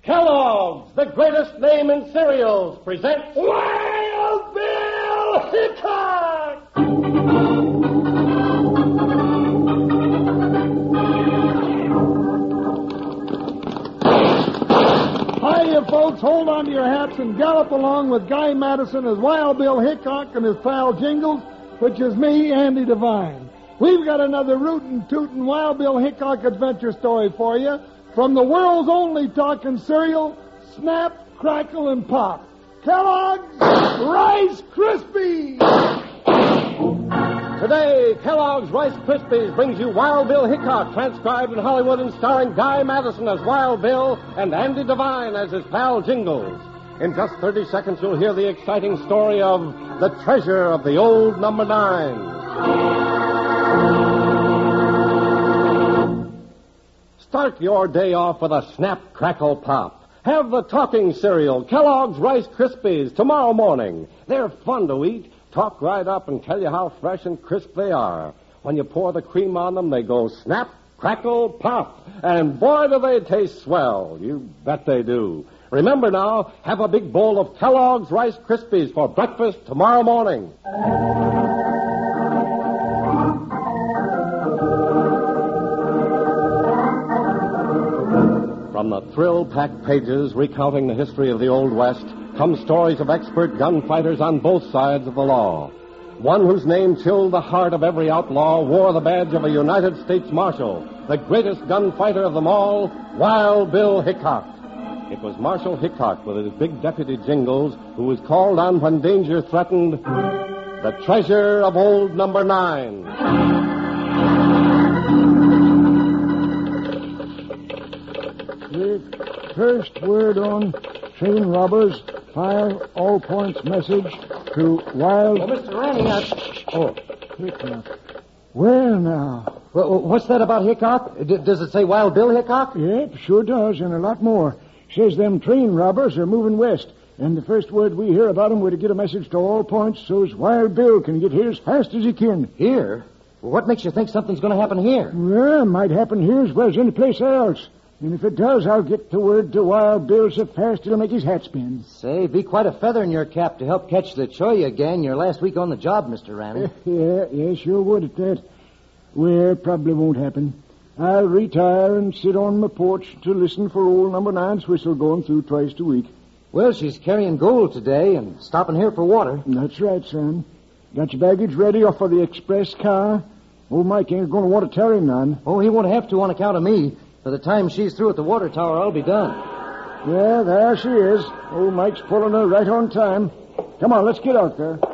Kellogg's, the greatest name in cereals, presents Wild Bill Hickok! Hiya, folks. Hold on to your hats and gallop along with Guy Madison as Wild Bill Hickok and his pal Jingles, which is me, Andy Devine. We've got another rootin' tootin' Wild Bill Hickok adventure story for you from the world's only talking cereal, Snap, Crackle, and Pop. Kellogg's Rice Krispies! Today, Kellogg's Rice Krispies brings you Wild Bill Hickok, transcribed in Hollywood and starring Guy Madison as Wild Bill and Andy Devine as his pal Jingles. In just 30 seconds, you'll hear the exciting story of the treasure of the old number 9. Start your day off with a Snap, Crackle, Pop. Have the talking cereal, Kellogg's Rice Krispies, tomorrow morning. They're fun to eat, talk right up, and tell you how fresh and crisp they are. When you pour the cream on them, they go snap, crackle, pop. And boy, do they taste swell. You bet they do. Remember now, have a big bowl of Kellogg's Rice Krispies for breakfast tomorrow morning. From the thrill-packed pages recounting the history of the Old West come stories of expert gunfighters on both sides of the law. One whose name chilled the heart of every outlaw wore the badge of a United States Marshal, the greatest gunfighter of them all, Wild Bill Hickok. It was Marshal Hickok with his big deputy Jingles who was called on when danger threatened the treasure of old number 9. The first word on train robbers, fire all points message to Wild... Oh, Mr. Randy, Hickok. Well, now. What's that about Hickok? Does it say Wild Bill Hickok? Yep, sure does, and a lot more. Says them train robbers are moving west, and the first word we hear about them, we're to get a message to all points so's Wild Bill can get here as fast as he can. Here? Well, what makes you think something's going to happen here? Well, it might happen here as well as any place else. And if it does, I'll get the word to Wild Bill so fast it'll make his hat spin. Say, be quite a feather in your cap to help catch the Choya gang your last week on the job, Mr. Randy. Yeah, sure would at that. Well, probably won't happen. I'll retire and sit on my porch to listen for old number 9's whistle going through twice a week. Well, she's carrying gold today and stopping here for water. That's right, son. Got your baggage ready off for the express car? Old Mike ain't going to want to tarry none. Oh, he won't have to on account of me. By the time she's through at the water tower, I'll be done. Yeah, there she is. Old Mike's pulling her right on time. Come on, let's get out there.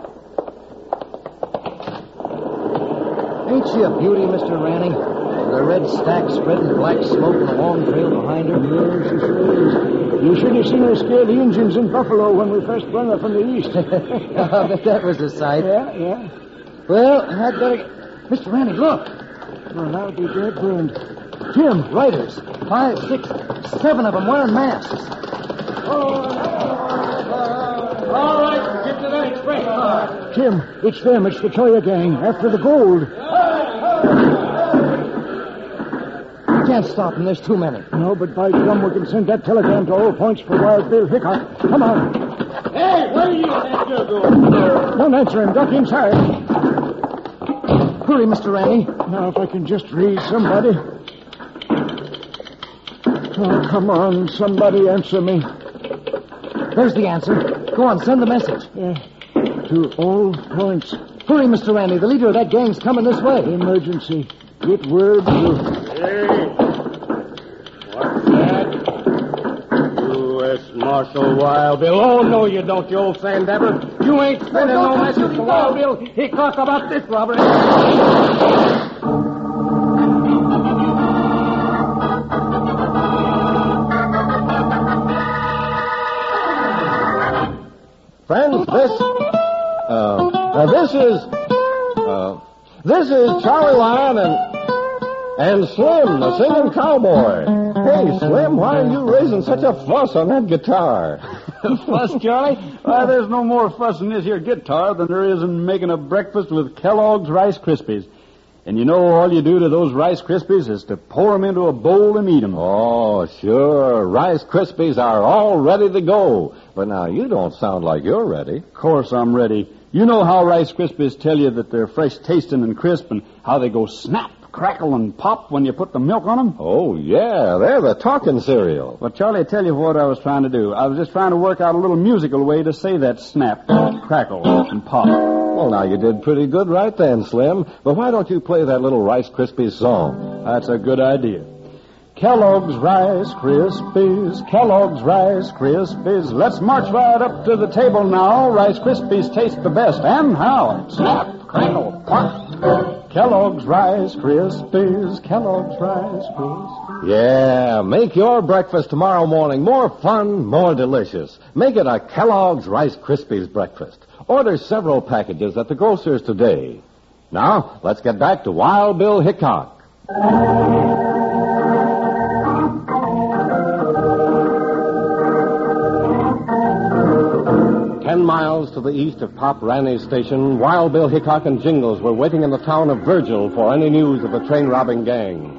Ain't she a beauty, Mr. Randy? The red stack spreading black smoke and a long trail behind her. Yes, she sure is. You should have seen her scare the Indians in Buffalo when we first brought her from the east. I bet that was a sight. Yeah. Well, I'd better... Mr. Randy, look. Well, I'll be dead burned. Jim, riders. 5, 6, 7 of them wearing masks. All right, get to that express car. Jim, it's them. It's the Choya gang. After the gold. You can't stop them. There's too many. No, but by gum, we can send that telegram to all points for Wild Bill Hickok. Come on. Hey, where do you think you're going? Don't answer him. Duck inside. Hurry, Mr. Randy. Now, if I can just raise somebody. Oh, come on. Somebody answer me. There's the answer. Go on, send the message. To all points. Hurry, Mr. Randy. The leader of that gang's coming this way. Emergency. Get word to... Hey, what's that? U.S. Marshal Wild Bill. Oh, no, you don't, you old sandabber. You ain't sending no message to Wild Bill Hickok about this robbery. Friends, this is Charlie Lyon and Slim, the singing cowboy. Hey, Slim, why are you raising such a fuss on that guitar? Fuss, Charlie? Why, there's no more fuss in this here guitar than there is in making a breakfast with Kellogg's Rice Krispies. And you know all you do to those Rice Krispies is to pour 'em into a bowl and eat 'em. Oh, sure. Rice Krispies are all ready to go. But now, you don't sound like you're ready. Of course I'm ready. You know how Rice Krispies tell you that they're fresh tasting and crisp and how they go snap, crackle, and pop when you put the milk on them? Oh, yeah. They're the talking cereal. Well, Charlie, I tell you what I was trying to do. I was just trying to work out a little musical way to say that snap, crackle, and pop. Well, now, you did pretty good right then, Slim. But why don't you play that little Rice Krispies song? That's a good idea. Kellogg's Rice Krispies, Kellogg's Rice Krispies. Let's march right up to the table now. Rice Krispies taste the best. And how? Snap, crackle, pop. Kellogg's Rice Krispies, Kellogg's Rice Krispies. Yeah, make your breakfast tomorrow morning more fun, more delicious. Make it a Kellogg's Rice Krispies breakfast. Order several packages at the grocer's today. Now, let's get back to Wild Bill Hickok. 10 miles to the east of Pop Ranny's station, Wild Bill Hickok and Jingles were waiting in the town of Virgil for any news of the train-robbing gang.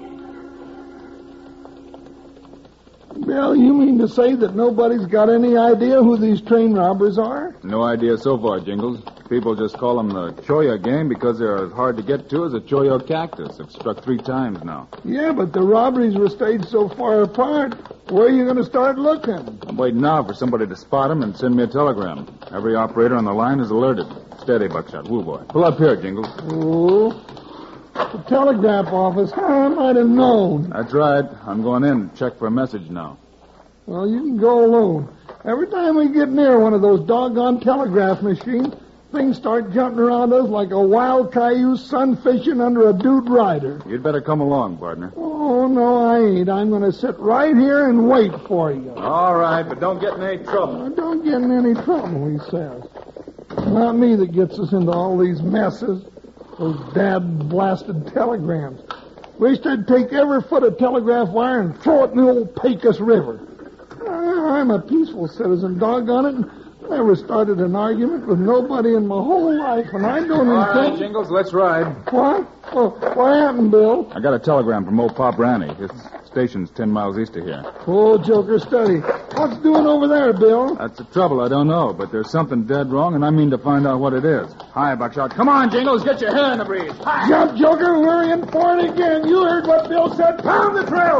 Bill, you mean to say that nobody's got any idea who these train robbers are? No idea so far, Jingles. People just call them the Choya gang because they're as hard to get to as a Choya cactus. It's struck 3 times now. Yeah, but the robberies were staged so far apart. Where are you going to start looking? I'm waiting now for somebody to spot them and send me a telegram. Every operator on the line is alerted. Steady, Buckshot. Woo, boy. Pull up here, Jingles. Oh, the telegraph office. I might have known. That's right. I'm going in to check for a message now. Well, you can go alone. Every time we get near one of those doggone telegraph machines, things start jumping around us like a wild cayuse sunfishing under a dude rider. You'd better come along, partner. Oh, no, I ain't. I'm going to sit right here and wait for you. All right, but don't get in any trouble. Don't get in any trouble, he says. Not me that gets us into all these messes. Those dad-blasted telegrams. Wish they'd take every foot of telegraph wire and throw it in the old Pecos River. I'm a peaceful citizen, doggone it. Never started an argument with nobody in my whole life, and I don't All right, intend... Jingles, let's ride. What? Oh, what happened, Bill? I got a telegram from old Pop Ranny. His station's 10 miles east of here. Oh, Joker, steady. What's doing over there, Bill? That's the trouble, I don't know, but there's something dead wrong, and I mean to find out what it is. Hi, Buckshot. Come on, Jingles, get your hair in the breeze. Hi. Jump, Joker, we're in for it again. You heard what Bill said. Pound the trail.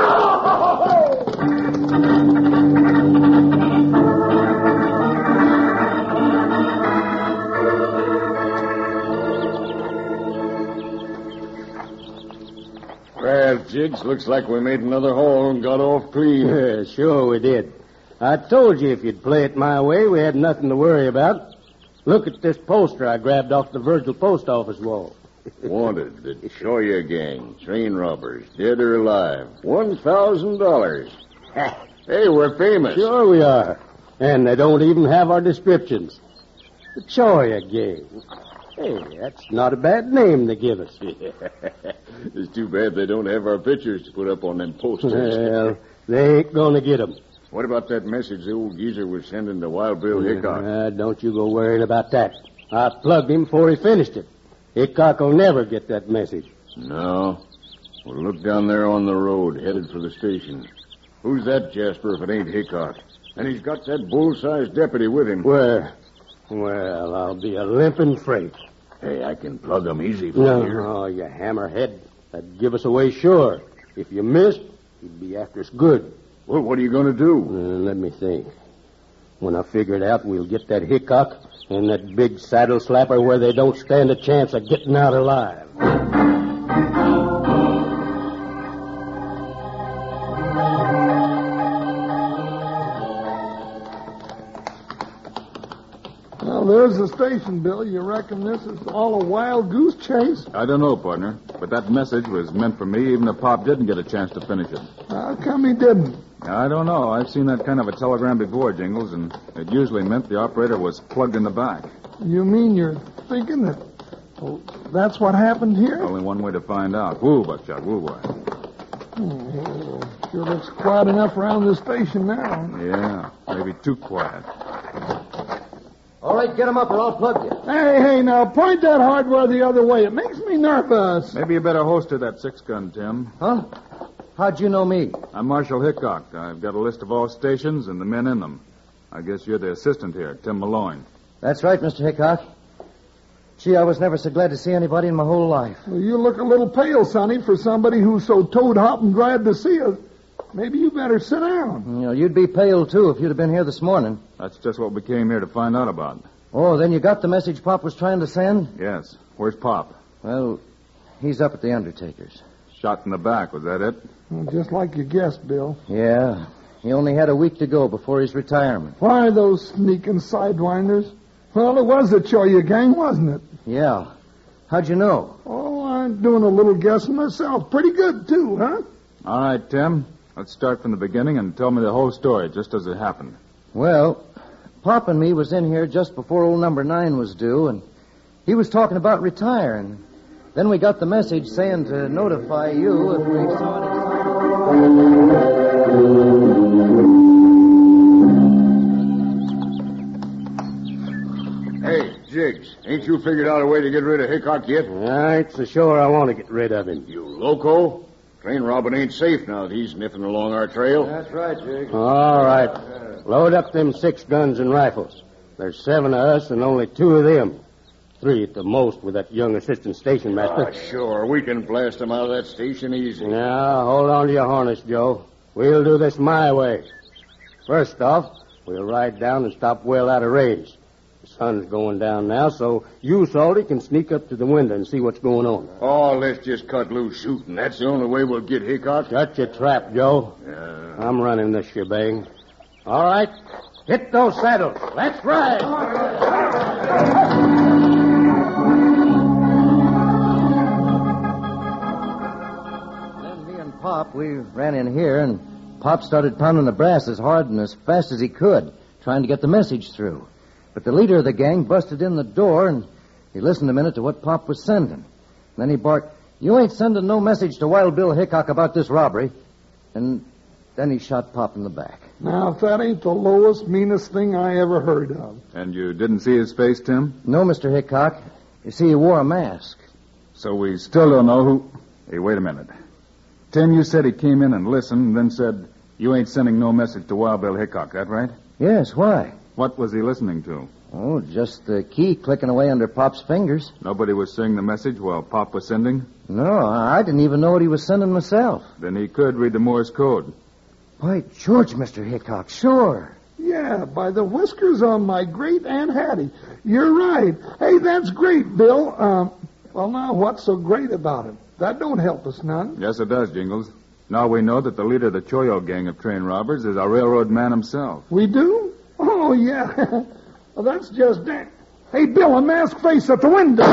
Well, Jiggs, looks like we made another haul and got off clean. Yeah, sure we did. I told you if you'd play it my way, we had nothing to worry about. Look at this poster I grabbed off the Virgil post office wall. Wanted, the Choya gang, train robbers, dead or alive. $1,000. Hey, we're famous. Sure we are. And they don't even have our descriptions. The Choya gang. Hey, that's not a bad name they give us. It's too bad they don't have our pictures to put up on them posters. Well, they ain't gonna get 'em. What about that message the old geezer was sending to Wild Bill Hickok? Don't you go worrying about that. I plugged him before he finished it. Hickok will never get that message. No. Well, look down there on the road, headed for the station. Who's that, Jasper, if it ain't Hickok? And he's got that bull-sized deputy with him. Where? Well, I'll be a limping freight. Hey, I can plug him easy from No, here. oh, you hammerhead. That'd give us away sure. If you missed, he'd be after us good. Well, what are you going to do? Let me think. When I figure it out, we'll get that Hickok and that big saddle slapper where they don't stand a chance of getting out alive. Well, there's the station, Bill. You reckon this is all a wild goose chase? I don't know, partner, but that message was meant for me even if Pop didn't get a chance to finish it. How come he didn't? I don't know. I've seen that kind of a telegram before, Jingles, and it usually meant the operator was plugged in the back. You mean you're thinking that... Oh, that's what happened here? Only one way to find out. Woo, Buckshot, woo, boy. Oh, sure looks quiet enough around this station now. Yeah, maybe too quiet. All right, get him up or I'll plug you. Hey, now, point that hardware the other way. It makes me nervous. Maybe you better holster that 6-gun, Tim. Huh? How'd you know me? I'm Marshal Hickok. I've got a list of all stations and the men in them. I guess you're the assistant here, Tim Malloy. That's right, Mr. Hickok. Gee, I was never so glad to see anybody in my whole life. Well, you look a little pale, Sonny, for somebody who's so toad-hopping glad to see us. Maybe you better sit down. You know, you'd be pale, too, if you'd have been here this morning. That's just what we came here to find out about. Oh, then you got the message Pop was trying to send? Yes. Where's Pop? Well, he's up at the undertaker's. Shot in the back, was that it? Well, just like you guessed, Bill. Yeah. He only had a week to go before his retirement. Why, those sneaking sidewinders? Well, it was the Choya gang, wasn't it? Yeah. How'd you know? Oh, I'm doing a little guessing myself. Pretty good, too, huh? All right, Tim. Let's start from the beginning and tell me the whole story, just as it happened. Well, Pop and me was in here just before old number 9 was due, and he was talking about retiring. Then we got the message saying to notify you if we saw any... Hey, Jiggs, ain't you figured out a way to get rid of Hickok yet? I ain't so sure I want to get rid of him. You loco? Train robbing ain't safe now that he's sniffing along our trail. That's right, Jiggs. All right. Load up them 6 guns and rifles. There's 7 of us and only 2 of them. 3 at the most with that young assistant station master. Sure. We can blast him out of that station easy. Now, hold on to your harness, Joe. We'll do this my way. First off, we'll ride down and stop well out of range. The sun's going down now, so you, Salty, can sneak up to the window and see what's going on. Oh, let's just cut loose shooting. That's the only way we'll get Hickok. Shut your trap, Joe. Yeah. I'm running this shebang. All right. Hit those saddles. Let's ride. Then me and Pop, we ran in here, and Pop started pounding the brass as hard and as fast as he could, trying to get the message through. But the leader of the gang busted in the door, and he listened a minute to what Pop was sending. Then he barked, "You ain't sending no message to Wild Bill Hickok about this robbery." And then he shot Pop in the back. Now, if that ain't the lowest, meanest thing I ever heard of. And you didn't see his face, Tim? No, Mr. Hickok. You see, he wore a mask. So we still don't know who... Hey, wait a minute. Tim, you said he came in and listened and then said, you ain't sending no message to Wild Bill Hickok, that right? Yes, why? What was he listening to? Oh, just the key clicking away under Pop's fingers. Nobody was saying the message while Pop was sending? No, I didn't even know what he was sending myself. Then he could read the Morse code. Why, George, Mr. Hickok, sure. Yeah, by the whiskers on my great Aunt Hattie. You're right. Hey, that's great, Bill. Well, now, what's so great about it? That don't help us none. Yes, it does, Jingles. Now we know that the leader of the Choyo gang of train robbers is our railroad man himself. We do? Oh, yeah. Well, that's just that. Hey, Bill, a masked face at the window.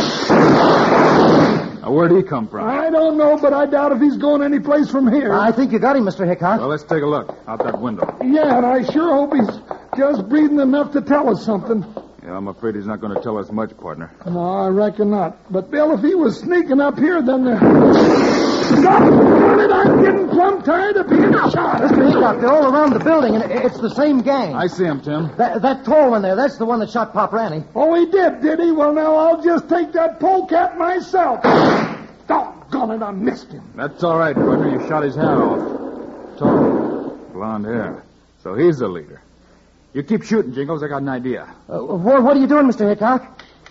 Now, where'd he come from? I don't know, but I doubt if he's going any place from here. I think you got him, Mr. Hickok. Well, let's take a look out that window. Yeah, and I sure hope he's just breathing enough to tell us something. Yeah, I'm afraid he's not going to tell us much, partner. No, I reckon not. But, Bill, if he was sneaking up here, then... Darn it, I'm getting plumb tired of being shot. Mr. Hickok, they're all around the building, and it's the same gang. I see him, Tim. That tall one there, that's the one that shot Pop Ranny. Oh, he did he? Well, now, I'll just take that polecat myself. Doggone it, I missed him. That's all right, partner. You shot his hat off. Tall, blonde hair. So he's the leader. You keep shooting, Jingles. I got an idea. What are you doing, Mr. Hickok?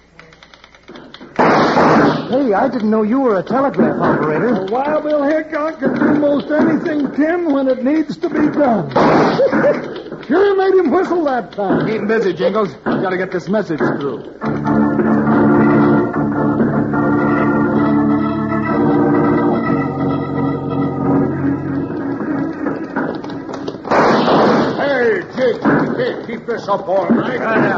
Hey, I didn't know you were a telegraph operator. Well, Wild Bill Hickok can do most anything, Tim, when it needs to be done. Sure made him whistle that time. Keep him busy, Jingles. We've got to get this message through. Keep this up all night.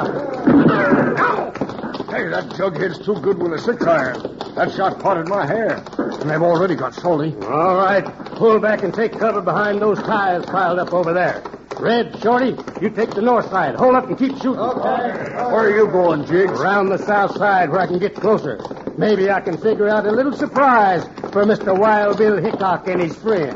Hey, that jughead's too good with a 6-iron. That shot potted my hair. And I've already got salty. All right. Pull back and take cover behind those tires piled up over there. Red, Shorty, you take the north side. Hold up and keep shooting. Okay. Where are you going, Jiggs? Around the south side where I can get closer. Maybe I can figure out a little surprise for Mr. Wild Bill Hickok and his friend.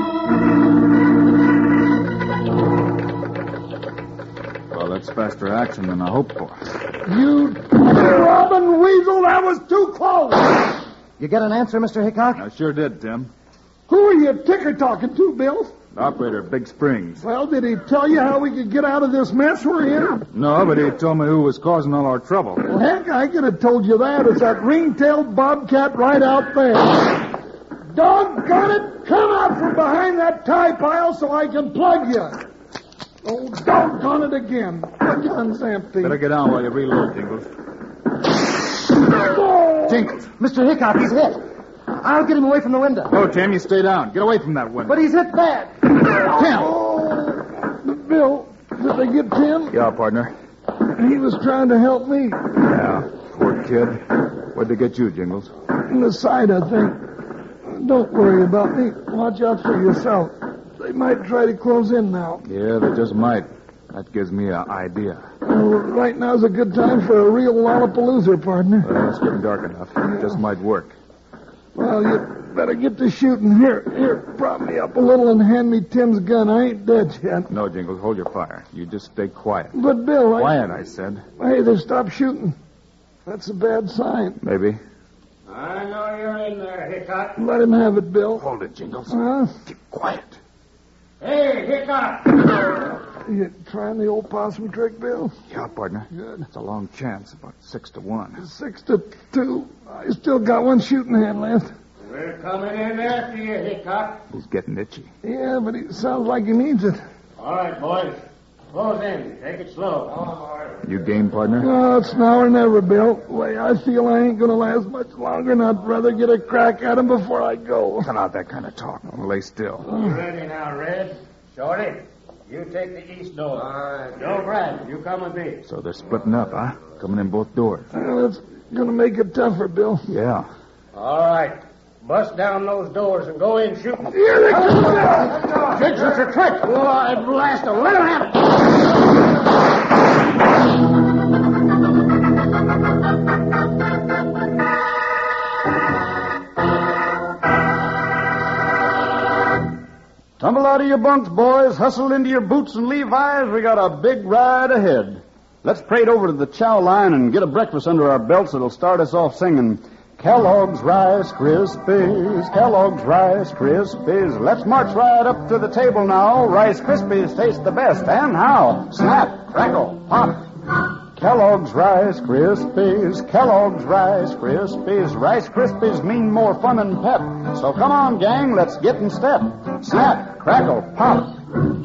Well, that's faster action action than I hoped for. You Robin Weasel, that was too close. You get an answer, Mr. Hickok? I sure did, Tim. Who are you ticker talking to, Bill? The operator of Big Springs. Well, did he tell you how we could get out of this mess we're in? No, but he told me who was causing all our trouble. Well, heck, I could have told you that. It's that ring-tailed bobcat right out there. Doggone it! Come out from behind that tie pile so I can plug you. Oh, doggone it again. The gun's empty. Better get down while you reload, Jingles. Oh. Jingles. Mr. Hickok, he's hit. I'll get him away from the window. Oh, Tim, you stay down. Get away from that window. But he's hit bad. Tim! Oh. Bill, did they get Tim? Yeah, partner. He was trying to help me. Yeah, poor kid. Where'd they get you, Jingles? In the side, I think. Don't worry about me. Watch out for yourself. They might try to close in now. Yeah, they just might. That gives me an idea. Right now's a good time for a real lollapalooza, partner. Well, it's getting dark enough. It just might work. Well, you better get to shooting. Here, prop me up a little and hand me Tim's gun. I ain't dead yet. No, Jingles, hold your fire. You just stay quiet. But, Bill, Quiet, I said. Hey, they stopped shooting. That's a bad sign. Maybe. I know you're in there, Hickok. Let him have it, Bill. Hold it, Jingles. Huh? Keep quiet. Hey, Hickok! You trying the old possum trick, Bill? Yeah, partner. Good. It's a long chance, about 6-1. 6-2. I still got one shooting hand left. We're coming in after you, Hickok. He's getting itchy. Yeah, but he sounds like he needs it. All right, boys. Close in. Take it slow. Come on, boys. You game, partner? Oh, it's now or never, Bill. The way I feel I ain't gonna last much longer, and I'd rather get a crack at him before I go. Cut out that kind of talk. Now, lay still. You ready now, Red? Shorty, you take the east door. All right. Joe Brad, you come with me. So they're splitting up, huh? Coming in both doors. Well, it's gonna make it tougher, Bill. Yeah. All right. Bust down those doors and go in shooting. Here they come! Jigs, it's a trick. Why, blast them. Let him have it. Tumble out of your bunks, boys. Hustle into your boots and Levi's. We got a big ride ahead. Let's parade over to the chow line and get a breakfast under our belts that'll start us off singing Kellogg's Rice Krispies, Kellogg's Rice Krispies. Let's march right up to the table now. Rice Krispies taste the best. And how? Snap, crackle, pop. Kellogg's Rice Krispies, Kellogg's Rice Krispies. Rice Krispies mean more fun and pep. So come on, gang, let's get in step. Snap, crackle, pop.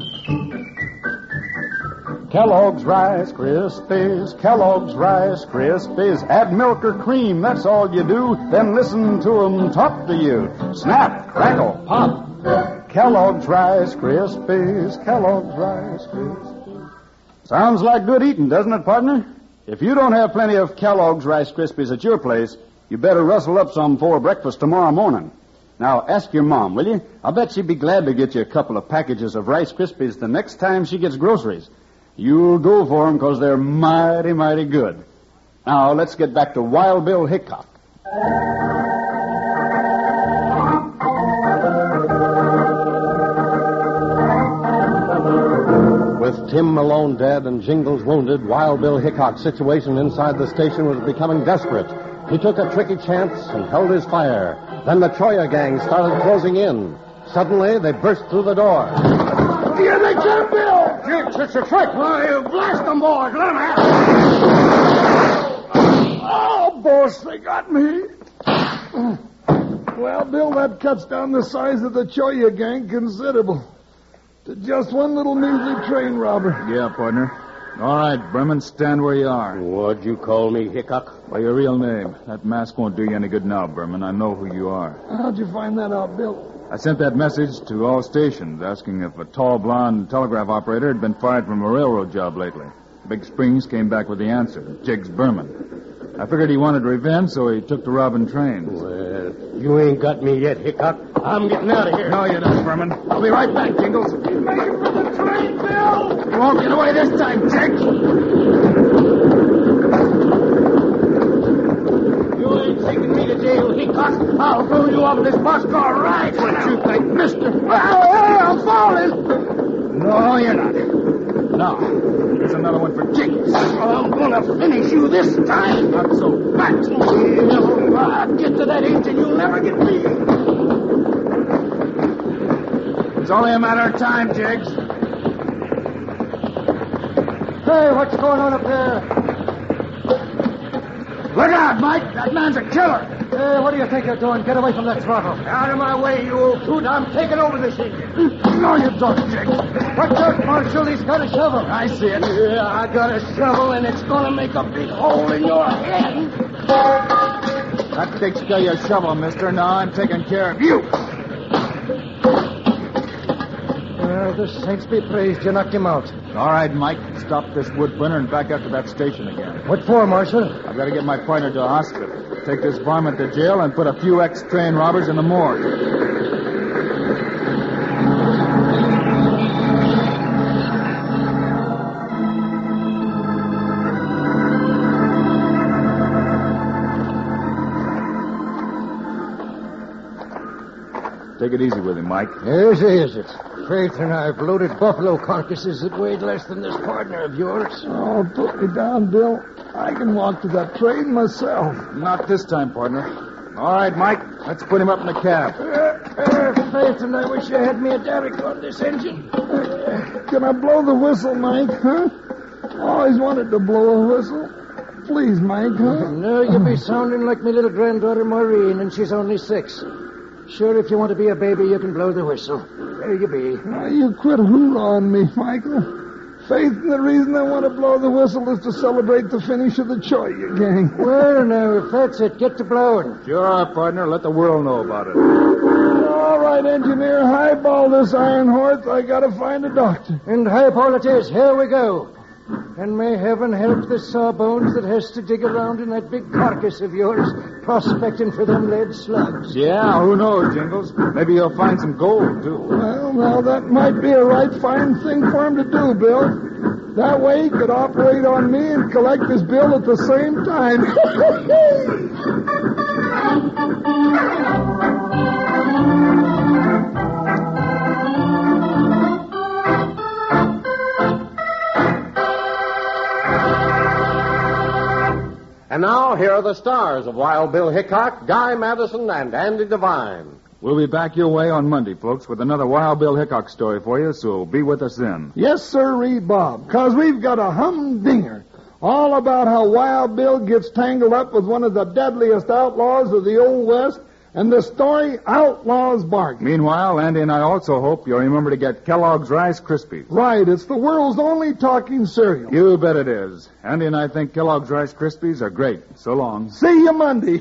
Kellogg's Rice Krispies, Kellogg's Rice Krispies. Add milk or cream, that's all you do. Then listen to 'em talk to you. Snap, crackle, pop. Kellogg's Rice Krispies, Kellogg's Rice Krispies. Sounds like good eating, doesn't it, partner? If you don't have plenty of Kellogg's Rice Krispies at your place, you better rustle up some for breakfast tomorrow morning. Now, ask your mom, will you? I'll bet she'd be glad to get you a couple of packages of Rice Krispies the next time she gets groceries. You'll go for them because they're mighty, mighty good. Now, let's get back to Wild Bill Hickok. With Tim Malone dead and Jingles wounded, Wild Bill Hickok's situation inside the station was becoming desperate. He took a tricky chance and held his fire. Then the Choya gang started closing in. Suddenly, they burst through the door. Here they come, Bill! Jigs, it's a trick. Why, you blast them, boys. Let them have it. Oh, boss, they got me. Well, Bill, that cuts down the size of the Choya gang considerable. To just one little measly train robber. Yeah, partner. All right, Bremen, stand where you are. What'd you call me, Hickok? By your real name. That mask won't do you any good now, Berman. I know who you are. How'd you find that out, Bill? I sent that message to all stations asking if a tall, blonde telegraph operator had been fired from a railroad job lately. Big Springs came back with the answer, Jiggs Berman. I figured he wanted revenge, so he took to robbing trains. Well, you ain't got me yet, Hickok. I'm getting out of here. No, you don't, Berman. I'll be right back, Jingles. He's making for the train, Bill! You won't get away this time, Jiggs. You ain't taking me to jail, Hickok. I'll throw you off this boxcar right when you think, mister. I'm falling! No, you're not. Now, here's another one for Jigs. I'm gonna finish you this time. Not so fast. Get to that engine, you'll never get me. It's only a matter of time, Jigs. Hey, what's going on up there? Look out, Mike. That man's a killer. Hey, what do you think you're doing? Get away from that throttle. Out of my way, you old coot. I'm taking over this engine. No, you don't, Jigs. Watch out, Marshal. He's got a shovel. I see it. Yeah, I got a shovel, and it's gonna make a big hole in your head. That takes care of your shovel, mister. Now I'm taking care of you. The saints be praised. You knocked him out. All right, Mike. Stop this wood burner and back up to that station again. What for, Marshal? I've got to get my partner to a hospital. Take this varmint to jail and put a few ex-train robbers in the morgue. Take it easy with him, Mike. Easy is it. Faith and I've loaded buffalo carcasses that weighed less than this partner of yours. Oh, put me down, Bill. I can walk to that train myself. Not this time, partner. All right, Mike. Let's put him up in the cab. Faith and I wish you had me a derrick on this engine. Can I blow the whistle, Mike, huh? Always wanted to blow a whistle. Please, Mike, huh? No, you'll be sounding like my little granddaughter Maureen, and she's only 6. Sure, if you want to be a baby, you can blow the whistle. There you be. Now, you quit hoorahing me, Michael. Faith, and the reason I want to blow the whistle is to celebrate the finish of the Choya gang. Well, now, if that's it, get to blowing. Sure, partner. Let the world know about it. All right, engineer, highball this iron horse. I gotta find a doctor. And highball it is. Here we go. And may heaven help the sawbones that has to dig around in that big carcass of yours, prospecting for them lead slugs. Yeah, who knows, Jingles? Maybe you'll find some gold, too. Well, now, that might be a right fine thing for him to do, Bill. That way he could operate on me and collect his bill at the same time. And now, here are the stars of Wild Bill Hickok, Guy Madison, and Andy Devine. We'll be back your way on Monday, folks, with another Wild Bill Hickok story for you, so be with us then. Yes, sir, Bob, because we've got a humdinger all about how Wild Bill gets tangled up with one of the deadliest outlaws of the Old West, and the story Outlaw's Bargain. Meanwhile, Andy and I also hope you'll remember to get Kellogg's Rice Krispies. Right, it's the world's only talking cereal. You bet it is. Andy and I think Kellogg's Rice Krispies are great. So long. See you Monday.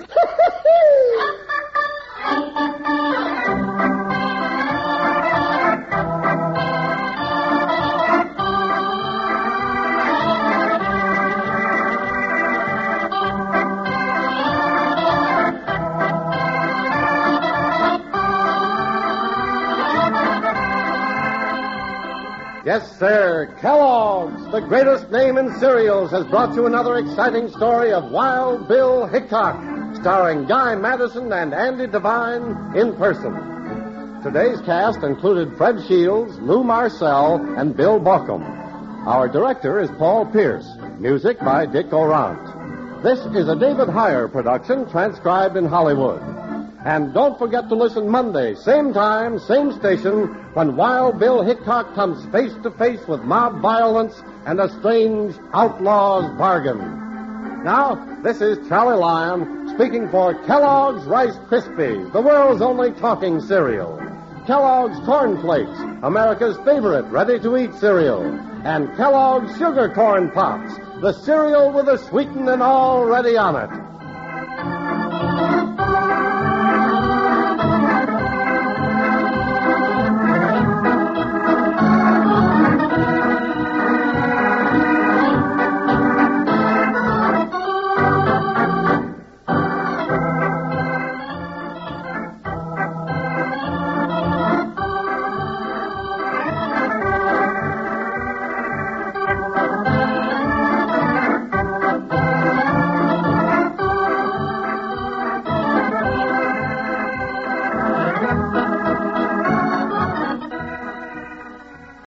Yes, sir. Kellogg's, the greatest name in cereals, has brought you another exciting story of Wild Bill Hickok, starring Guy Madison and Andy Devine in person. Today's cast included Fred Shields, Lou Marcel, and Bill Baucom. Our director is Paul Pierce. Music by Dick Orant. This is a David Heyer production transcribed in Hollywood. And don't forget to listen Monday, same time, same station, when Wild Bill Hickok comes face to face with mob violence and a strange outlaw's bargain. Now, this is Charlie Lyon speaking for Kellogg's Rice Krispies, the world's only talking cereal. Kellogg's Corn Flakes, America's favorite ready-to-eat cereal. And Kellogg's Sugar Corn Pops, the cereal with the sweetening already on it.